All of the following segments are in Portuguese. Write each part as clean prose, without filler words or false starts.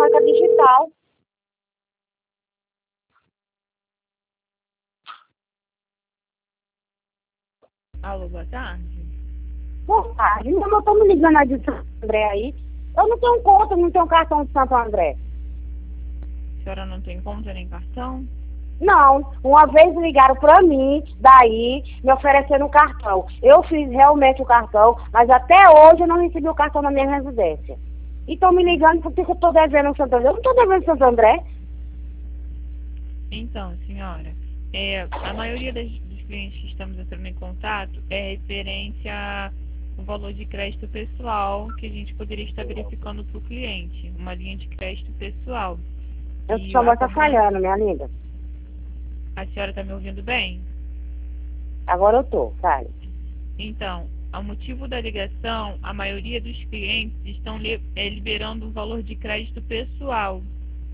placa digital. Alô, boa tarde. Boa tarde. Não, eu tô me ligando aí de Santo André aí. Eu não tenho conta, não tenho cartão de Santo André. A senhora não tem conta nem cartão? Não, uma vez ligaram pra mim, daí, me oferecendo um cartão. Eu fiz realmente o cartão, mas até hoje eu não recebi o cartão na minha residência. E estão me ligando porque eu tô devendo em Santo André. Eu não tô devendo em Santo André. Então, senhora, a maioria dos clientes que estamos entrando em contato é referente ao valor de crédito pessoal que a gente poderia estar verificando para o cliente, uma linha de crédito pessoal. Eu E sua voz tá acabando, falhando, minha linda. a senhora está me ouvindo bem? Agora eu tô, fale. Então, ao motivo da ligação, a maioria dos clientes estão liberando um valor de crédito pessoal.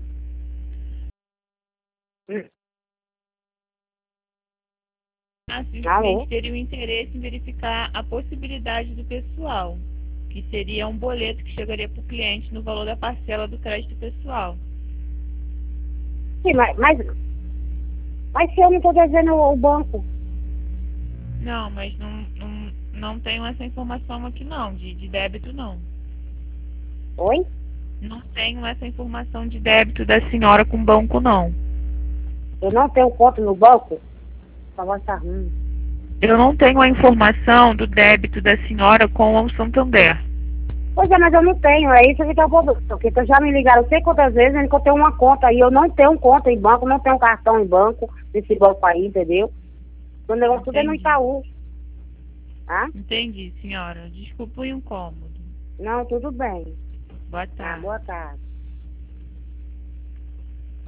Assim, os Alô? clientes teriam interesse em verificar a possibilidade do pessoal, que seria um boleto que chegaria para o cliente no valor da parcela do crédito pessoal. Sim, mas se eu não tô devendo o banco? Não, mas não tenho essa informação aqui não, de débito não. Oi? Não tenho essa informação de débito da senhora com o banco não. Eu não tenho conta no banco? Sua voz tá ruim. Eu não tenho a informação do débito da senhora com o Santander. Pois é, mas eu não tenho, é isso que tá o problema. Porque eu já me ligaram não sei quantas vezes, dizendo que eu tenho uma conta aí. Eu não tenho conta em banco, não tenho cartão em banco, nesse banco aí, entendeu? O negócio tudo é no Entendi. Itaú. Tá? Entendi, senhora. Desculpa o incômodo. Não, tudo bem. Boa Ah, tarde. boa tarde.